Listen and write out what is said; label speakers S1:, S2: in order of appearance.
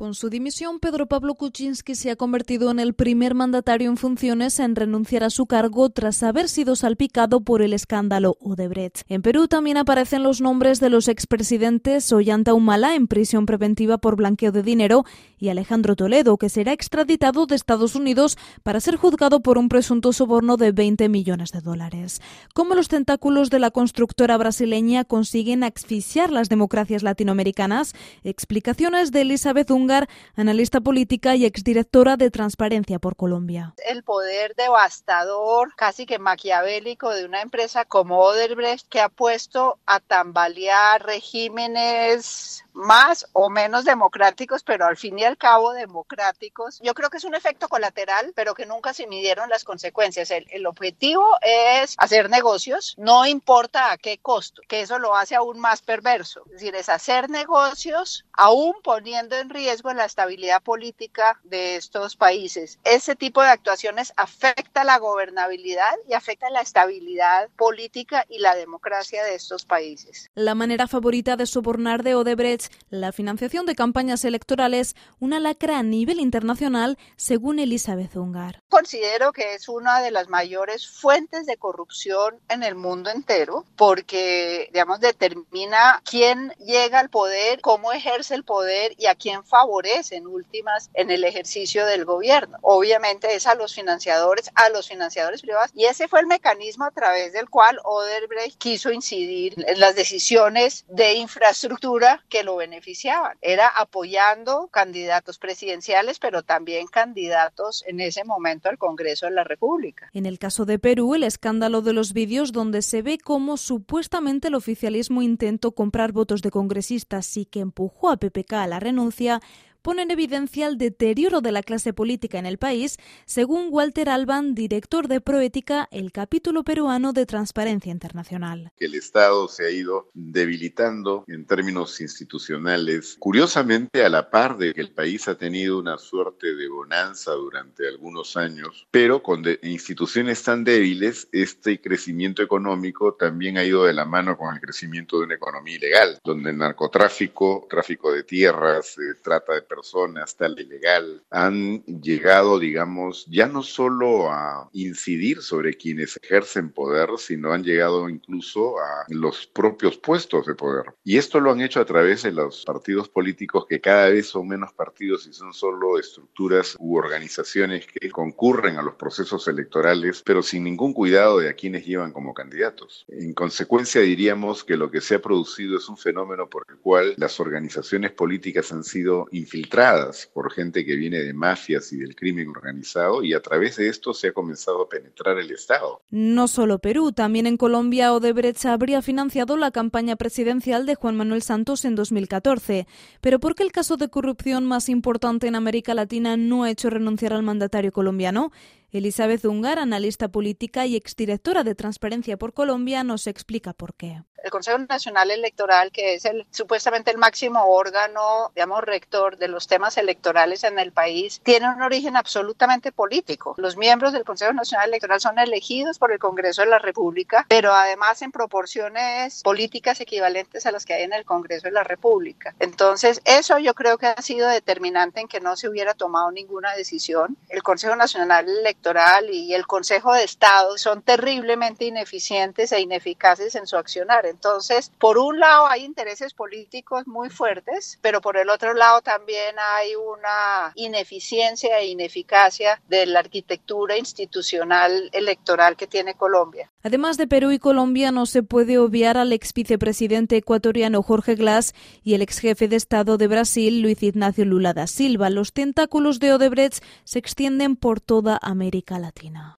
S1: Con su dimisión, Pedro Pablo Kuczynski se ha convertido en el primer mandatario en funciones en renunciar a su cargo tras haber sido salpicado por el escándalo Odebrecht. En Perú también aparecen los nombres de los expresidentes Ollanta Humala, en prisión preventiva por blanqueo de dinero, y Alejandro Toledo, que será extraditado de Estados Unidos para ser juzgado por un presunto soborno de $20 millones. ¿Cómo los tentáculos de la constructora brasileña consiguen asfixiar las democracias latinoamericanas? Explicaciones de Elizabeth Ungar, analista política y exdirectora de Transparencia por Colombia.
S2: El poder devastador, casi que maquiavélico, de una empresa como Odebrecht, que ha puesto a tambalear regímenes más o menos democráticos, pero al fin y al cabo democráticos. Yo creo que es un efecto colateral, pero que nunca se midieron las consecuencias. El objetivo es hacer negocios, no importa a qué costo, que eso lo hace aún más perverso. Es decir, es hacer negocios aún poniendo en riesgo la estabilidad política de estos países. Ese tipo de actuaciones afecta la gobernabilidad y afecta la estabilidad política y la democracia de estos países.
S1: La manera favorita de sobornar de Odebrecht, la financiación de campañas electorales, una lacra a nivel internacional, según Elizabeth Ungar.
S2: Considero que es una de las mayores fuentes de corrupción en el mundo entero, porque, determina quién llega al poder, cómo ejerce el poder y a quién favorece en últimas en el ejercicio del gobierno. Obviamente es a los financiadores privados, y ese fue el mecanismo a través del cual Odebrecht quiso incidir en las decisiones de infraestructura que lo beneficiaban. Era apoyando candidatos presidenciales, pero también candidatos en ese momento al Congreso de la República.
S1: En el caso de Perú, el escándalo de los vídeos donde se ve cómo supuestamente el oficialismo intentó comprar votos de congresistas y que empujó a PPK a la renuncia, pone en evidencia el deterioro de la clase política en el país, según Walter Alban, director de Proética, el capítulo peruano de Transparencia Internacional.
S3: El Estado se ha ido debilitando en términos institucionales, curiosamente a la par de que el país ha tenido una suerte de bonanza durante algunos años, pero con instituciones tan débiles, este crecimiento económico también ha ido de la mano con el crecimiento de una economía ilegal, donde el narcotráfico, tráfico de tierras, trata de personas, tal ilegal, han llegado, ya no solo a incidir sobre quienes ejercen poder, sino han llegado incluso a los propios puestos de poder. Y esto lo han hecho a través de los partidos políticos, que cada vez son menos partidos y son solo estructuras u organizaciones que concurren a los procesos electorales, pero sin ningún cuidado de a quienes llevan como candidatos. En consecuencia, diríamos que lo que se ha producido es un fenómeno por el cual las organizaciones políticas han sido infiltradas por gente que viene de mafias y del crimen organizado, y a través de esto se ha comenzado a penetrar el Estado.
S1: No solo Perú, también en Colombia Odebrecht habría financiado la campaña presidencial de Juan Manuel Santos en 2014. Pero ¿por qué el caso de corrupción más importante en América Latina no ha hecho renunciar al mandatario colombiano? Elizabeth Ungar, analista política y exdirectora de Transparencia por Colombia, nos explica por qué.
S2: El Consejo Nacional Electoral, que es supuestamente el máximo órgano, rector de los temas electorales en el país, tiene un origen absolutamente político. Los miembros del Consejo Nacional Electoral son elegidos por el Congreso de la República, pero además en proporciones políticas equivalentes a las que hay en el Congreso de la República. Entonces, eso yo creo que ha sido determinante en que no se hubiera tomado ninguna decisión. El Consejo Nacional Electoral y el Consejo de Estado son terriblemente ineficientes e ineficaces en su accionar. Entonces, por un lado hay intereses políticos muy fuertes, pero por el otro lado también hay una ineficiencia e ineficacia de la arquitectura institucional electoral que tiene Colombia.
S1: Además de Perú y Colombia, no se puede obviar al ex vicepresidente ecuatoriano Jorge Glass y el ex jefe de Estado de Brasil, Luis Ignacio Lula da Silva. Los tentáculos de Odebrecht se extienden por toda América Latina.